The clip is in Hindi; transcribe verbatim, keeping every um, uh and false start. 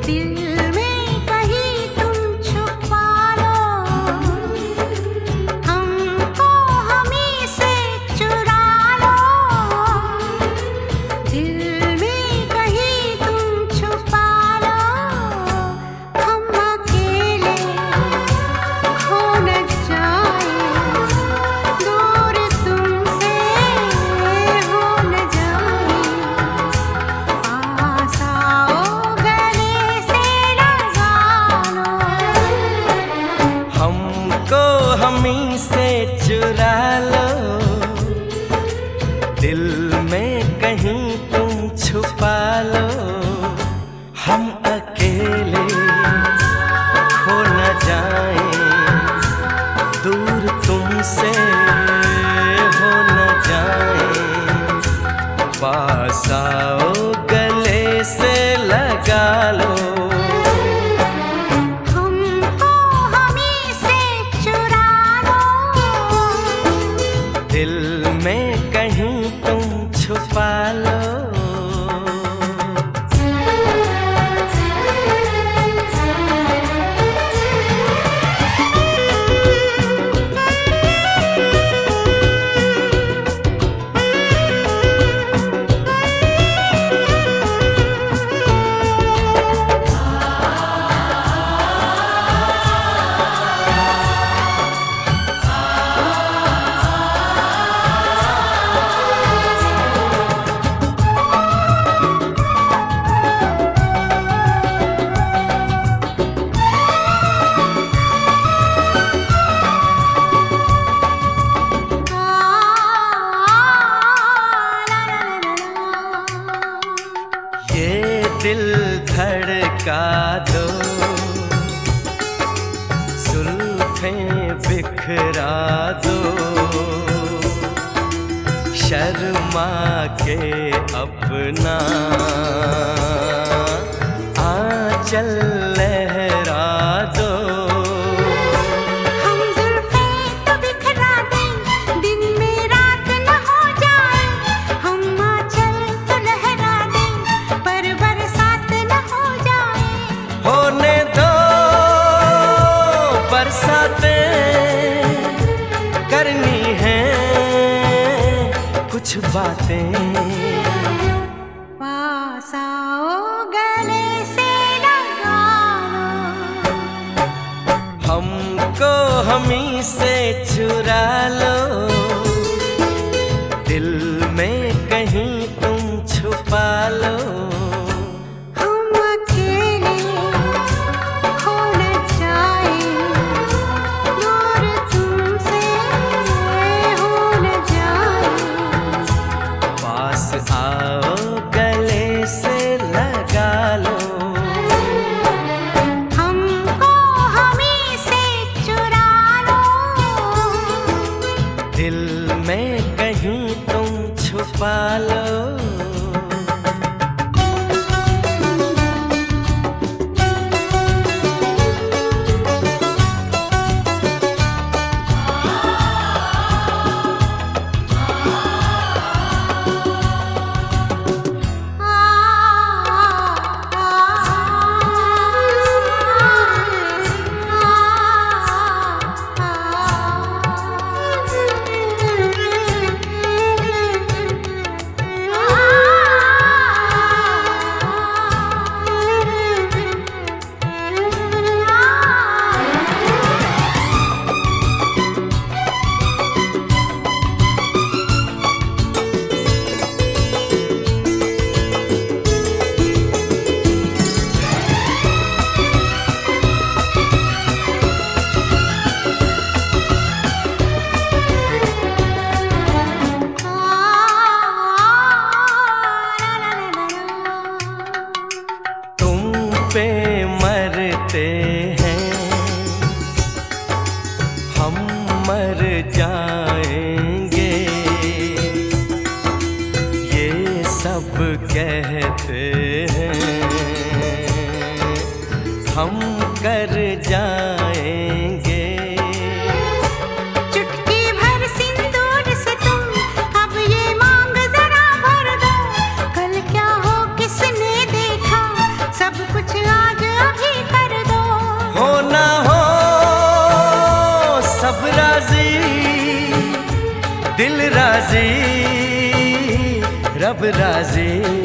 हमी से चुरा लो, दिल में कहीं तुम छुपा लो। हम अकेले खो न जाएं, दूर तुमसे हो न जाएं। पास आओ, गले से लगा लो। दिल में कहीं तुम छुपा लो। दिल धड़का दो, जुल्फें बिखरा दो। शर्मा के अपना आंचल लहरा दो। हम जुल्फें तो बिखरा दें, दिन में रात न हो जाए। हम आंचल तो लहरा दें, पर बरसात न हो जाए। होने दो बरसातें, करनी है कुछ बातें। पास आओ, गले से लगा लो। हमको हमी से चुरा लो, दिल में कहीं तुम छुपा लो। हम अकेले खो न जाएं, दूर तुमसे हो न जाएं। पास आओ, गले से लगा लो। हमको हमी से चुरा लो, दिल में कहीं तुम छुपा लो। पे मरते हैं, हम मर जाएंगे। ये सब कहते हैं, हम कर जाएंगे। चुटकी भर सिंदूर से तुम अब ये मांग जरा भर दो। कल क्या हो किसने देखा, सब कुछ आज अब राजी